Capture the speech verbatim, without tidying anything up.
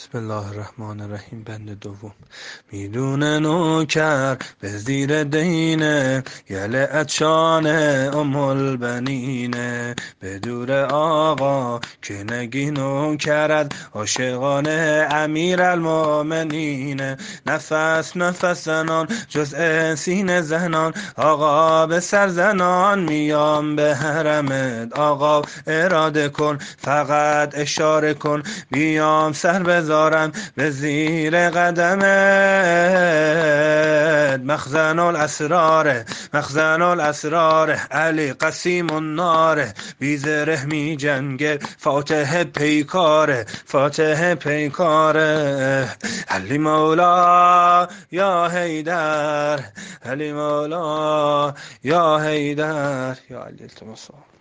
بسم الله الرحمن الرحیم. بند دوم. میدونه نوکر به زیر دینه، یله اتشانه ام البنینه. به دور آقا که نگی نوکرد، عاشقانه امیر المؤمنینه. نفس نفس زنان جزء سینه زنان، آقا به سر زنان میام به حرمت. آقا اراده کن فقط اشاره کن، بیام سر بذارم به زیر قدمت. مخزن الاسرار مخزن الاسرار، علی قسیم النار، بی زره می جنگه، فاتح پیکاره فاتح پیکاره. علی مولا یا حیدر، علی مولا یا حیدر. یا علی التماس.